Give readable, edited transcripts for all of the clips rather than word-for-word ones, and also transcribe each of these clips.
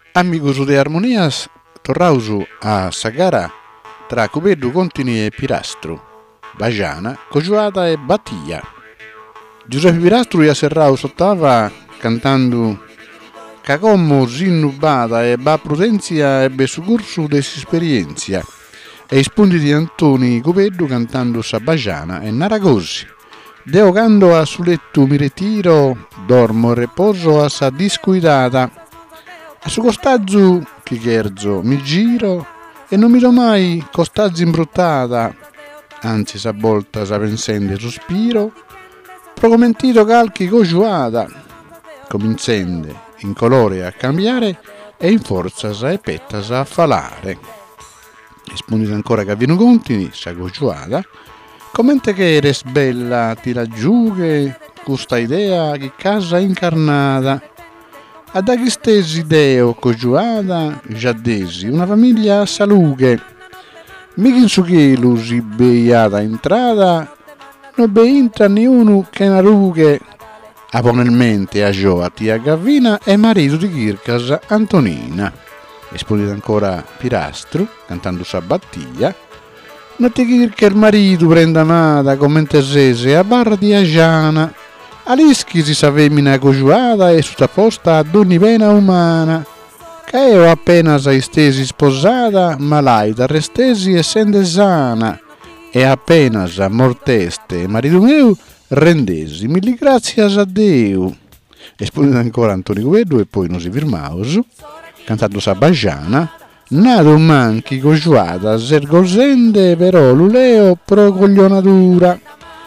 Amigos de Armonias, torraus a sa gara tra Cubeddu Contini e Pirastru, Bajana, Cojuada e Batia. Giuseppe Pirastru ia serrau sottava cantando Cacommo zinnubata e ba prudenzia ebbe su cursu dell'esperienza e i spunti di Antoni Cubeddu cantando sa Bajana e Naragosi. Deo cando a su letto mi ritiro, dormo e riposo a sa discuidata. A su costaggio chi cherzo mi giro e non mi do mai costaggio imbruttata, anzi sa volta sa pensende sospiro, procomentito calchi cogiuata, comincende in colore a cambiare e in forza sa e pettas a falare. Rispondete ancora che avviene contini, sa cogiuata, commente che eres bella ti raggiunghe, questa idea che casa incarnata. Ad agistesi deo cogiuada, giaddesi, una famiglia a salughe. Mica in su chielu si beiata entrata, non beintra niuno che una rughe. Aponelmente a Gioa tia Gavina e marito di Kirkas Antonina. Esponete ancora Pirastru, cantando sa battia. Non ti chir il marito prenda amata commente sese a barra di Agiana. Alischi si sa femmina cogiuata e sottoposta ad ogni pena umana, che io appena sei stesi sposata, malaita restesi essendo sana, e appena sa morteste marito mio, rendesi mille grazie a Dio. Esponete ancora Antonio Cubeddu e poi non si firmaus, cantando sa Bajana, nato manchi cogiuata, sergosende però l'uleo pro coglionatura.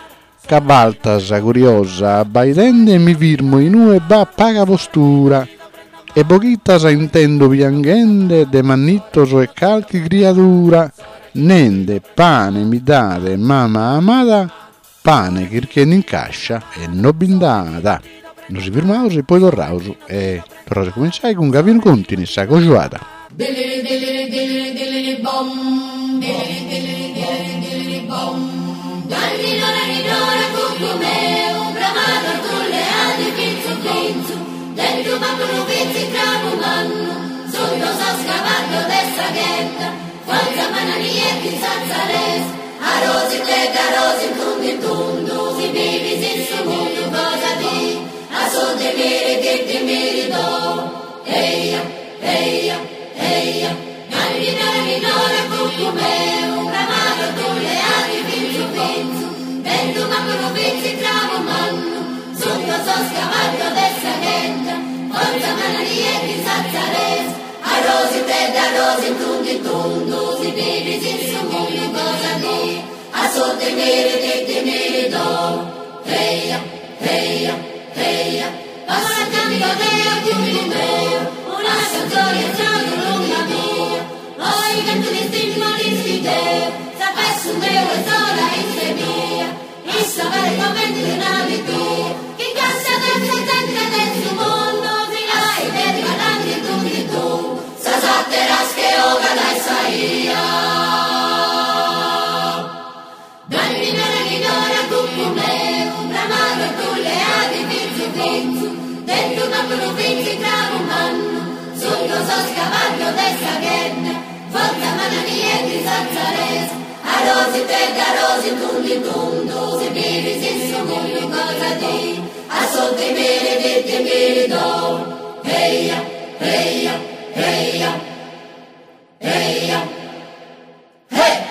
Cavaltasa curiosa, abbaidende mi firmo in e ba paga postura, e pochitasa intendo piangende, de mannittoso e calchi criatura, nende pane mi date mamma amata, pane che in cascia e no bindata. Non si firmaus e poi torraus e torraus a cominciare con Gavino Contini, sa cogiuata. Rinora cucumeu, bramato tulle adi pinzu pinzu, dentro mancano pizzi trapumanno, sotto sa scavallo dessa ghetta, falsa mananieti sanzares, a rosi te da rosi in tundu, si vivi sin su mondo cosa di, a so de miri do, eia, eia, eia, rinora cucumeu, bramato tulle adi pinzu pinzu, dentro mancano pizzi travo manno, sotto so scavallo dessa ghetta, forza mananieti sanzares, a rosi te da rosi in tundu, si vivi sin su mondo cosa di, a so de miri do, eia, eia, eia, passa canto deo chiudi meo, una storia giorno lunga mia, oi canto di stimoli si deo, sapessu meo e sola in se mia, issa vale commenti di navi tu, che cassa del setente del suo mondo, filai per guadagni tu, sa satteras che oga dai saia. Dai minora cucumeu, bramaro tu le adi pinzu, dentro mancano pizzi travo manno, sotto so scavallo dessa ghetta, forza mananieti sanzares, a rosi te da rosi in tundu, si vivi sin su mondo cosa di, a sotto i miri do, eia, eia, eia, eia, hey!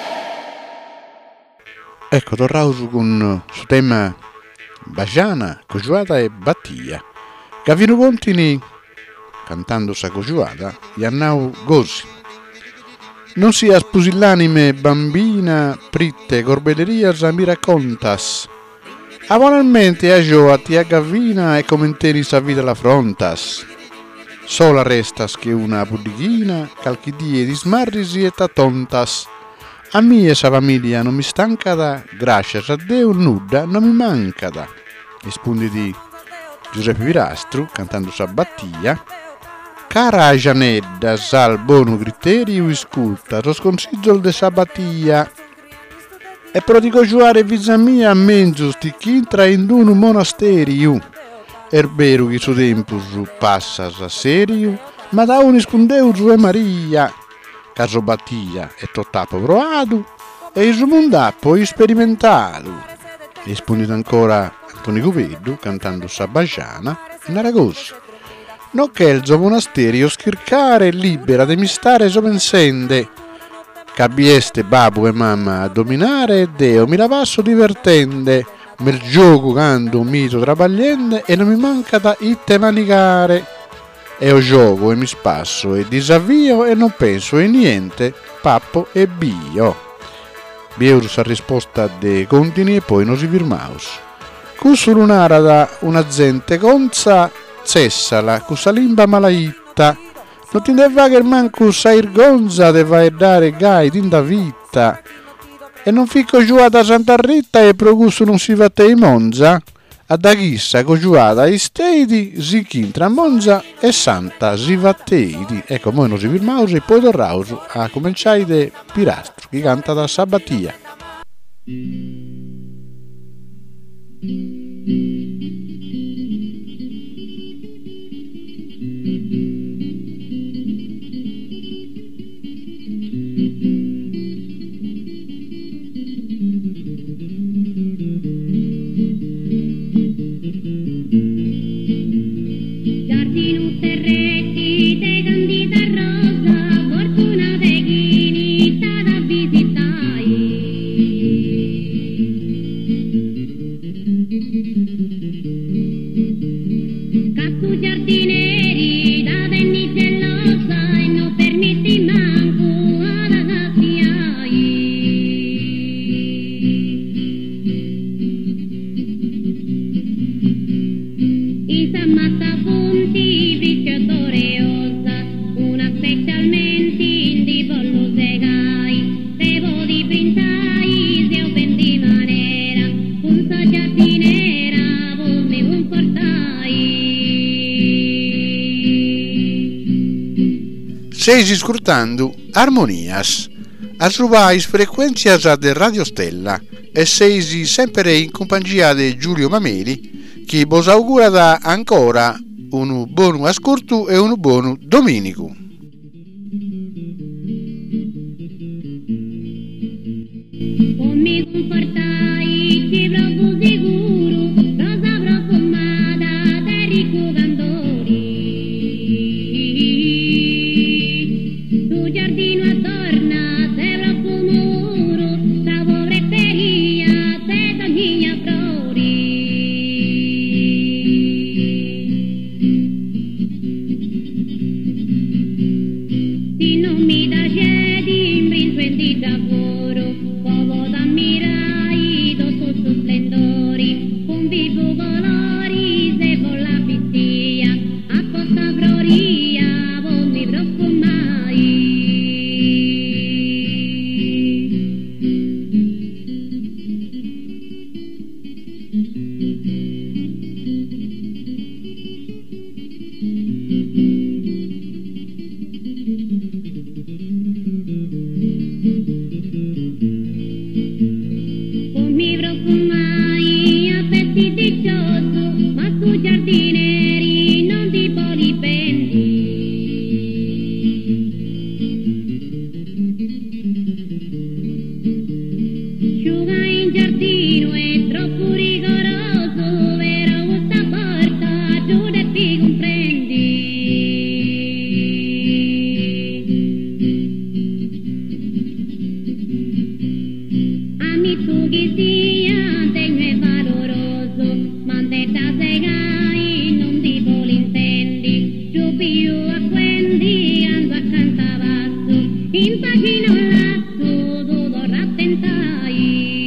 Ecco, torraus con su tema Bajana, cogiuata e Batia. Gavino Contini, cantando sa cogiuata, Iannau Gosi. Non sia spusillanime bambina, pritte corbellerias mi raccontas. Amonalmente a Gioa ti aggavina e commenteri sa vita la frontas. Sola restas che una pudichina, calchi die di smarrisi e tatontas. A mia sa famiglia non mi stanca da, grazie a Dio nuda non mi manca da. Rispondi di Giuseppe Pirastru, cantando sa battia. Cara Gianedda, sal buono criterio isculta, lo sconsiglio de sabatia. E prodigo giuare visa mia a mezzo sticch'intra in un monasterio. Erbero che su tempo su passa a serio, ma da un scundeu e Maria, caso battia e tottapo provato e il mundappo sperimentato. Rispondete ancora Antonio Cuveddu cantando Sabbagiana in Aragossi. Nonché il suo monasterio schircare libera de mistare sopensende, cabieste babu e mamma a dominare e Deo mi la passo divertende, mel gioco canto mito trabagliende e non mi manca da itte manicare. E o gioco e mi spasso e disavvio e non penso e niente, pappo e bio. Bieurus a risposta de contini e poi non si firmaus. Cussu lunara da una gente conza cessala, cussa limba malaitta, non ti deve che manco sair gonza te vai dare gai din da vita, e non fico giuata Santa Rita e progusto non si vatte in Monza, a da chissa cogiuata i steidi si chintra Monza e Santa si vatteidi. Ecco, noi non si firmaus e poi torraus a cominciare de Pirastru, che canta da Sabbatia. Seisi scrutando Armonias, asrubais frequenzias de Radio Stella e seisi sempre in compagnia di Giulio Mameli, che vos augura da ancora un buon ascolto e un buon domenico. Mi confortai, ti provo sicuro, rosa profumata, terrico candori. Tu giardino adorna, te profumuro, la povretteria, te taglia flori. Si non mi da cedi, in brinquetti d'avoro, povo d'ammirai, dosso su splendori, con vivo colori, se vol la pittia, a costa floria, vol mi profumai. Mi profumai a pezzi di ciosso, ma su giardinieri non ti polipendi. Sciuga in giardino è troppo rigoroso, però questa porta giù ne ti comprendi. Amico che sia degno e valoroso, ma te da segai non ti volintendi, giù più a quendi ando a cantavasso, in pagina un lasso tu lo rattentai.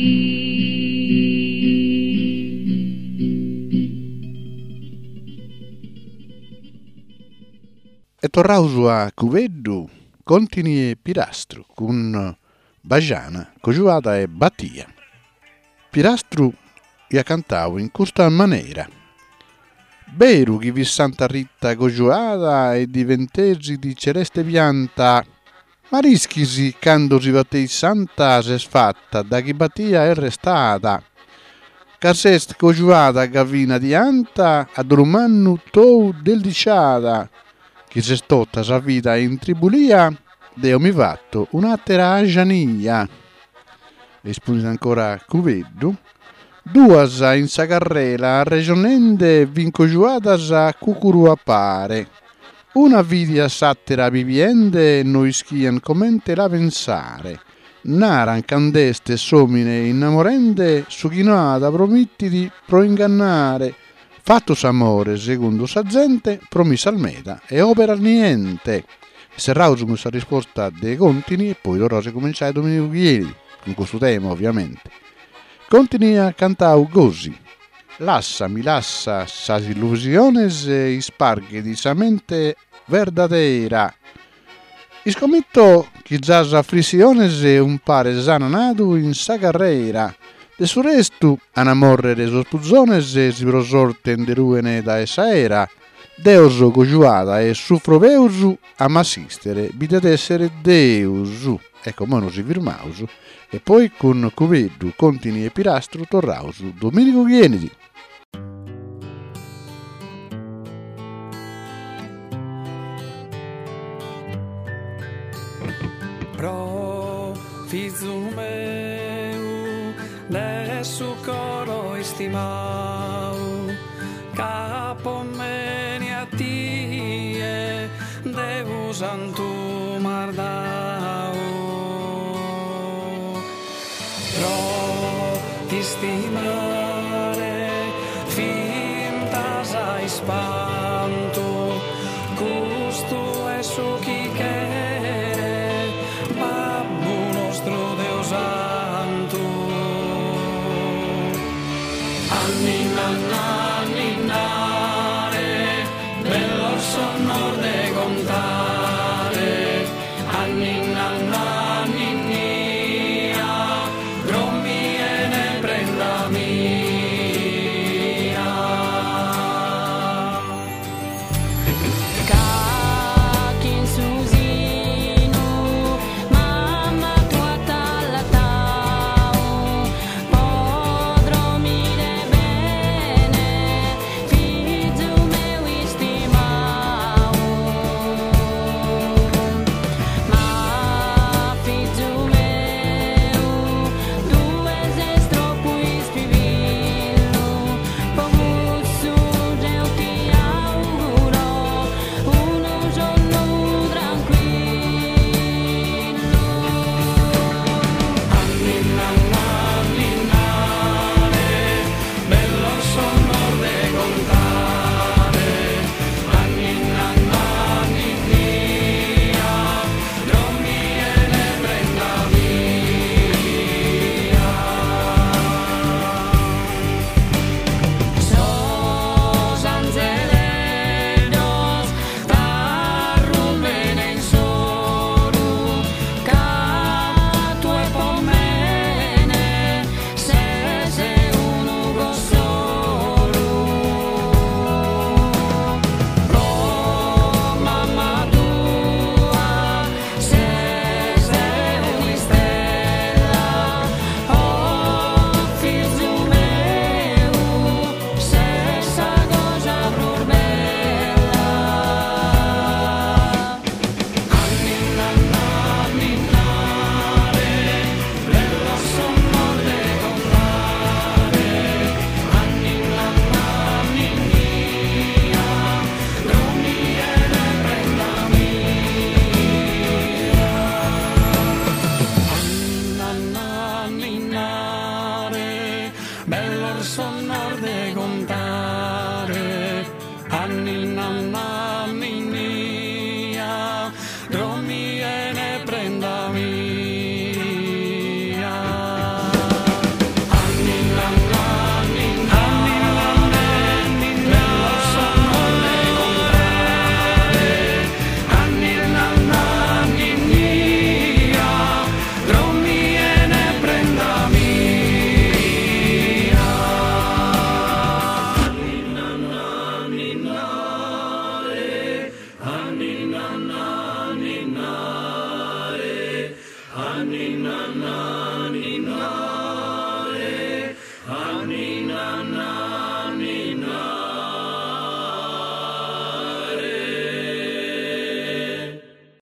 E torrausu a Cuveddu, Contini e Pirastru, con Bagiana, cogiuata e Battia. Pirastru ia cantau in questa maniera. Beru chi vi Santa Rita cogiuata e diventesi di celeste pianta, ma rischisi quando si battei santa se sfatta da chi Battia è restata. Casest cogiuata gavina di anta ad un mannu tou del diciata, chi c'è stotta sa vita in tribulia, Deo mi fatto un'attera agiania. Rispondete ancora Cuveddu. Duas in sa carrela regionende vincogiuadas a cucuru appare. Una vidia sattera viviende noi schian commente la pensare. Naran candeste somine innamorende su chinoada promittidi pro ingannare. Fatto s'amore secondo sa gente promessa al meta e opera niente. Serrao su questa risposta dei contini e poi loro si cominciare Domenico Chieri con questo tema ovviamente. Continui a cantare così. Lassa mi lassa sas illusiones e sparghe di sa mente verdadera. Iscommetto che già sa frisiones e un pare sananato in sa carrera. De su restu, anamorre de sos puzzones e si prosorten de ruene da essa era. Deus cogiuata e suffroveusu amasistere, bidet essere Deusu. Ecco, mo non si firmausu. E poi con Cuveddu, Contini e Pirastru torrausu Domenico Chieniti. Pro fizu meu de su coro estimau capo meni a tie Deus antu mardau pro ti stimau